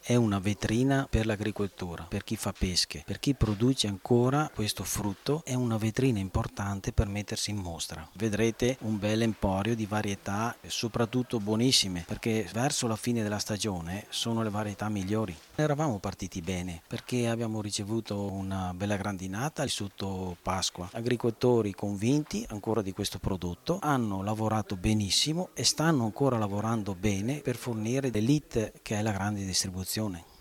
È una vetrina per l'agricoltura, per chi fa pesche, per chi produce ancora questo frutto, è una vetrina importante per mettersi in mostra. Vedrete un bel emporio di varietà, soprattutto buonissime, perché verso la fine della stagione sono le varietà migliori. Eravamo partiti bene perché abbiamo ricevuto una bella grandinata sotto Pasqua. Agricoltori convinti ancora di questo prodotto hanno lavorato benissimo e stanno ancora lavorando bene per fornire l'elite che è la grande distribuzione.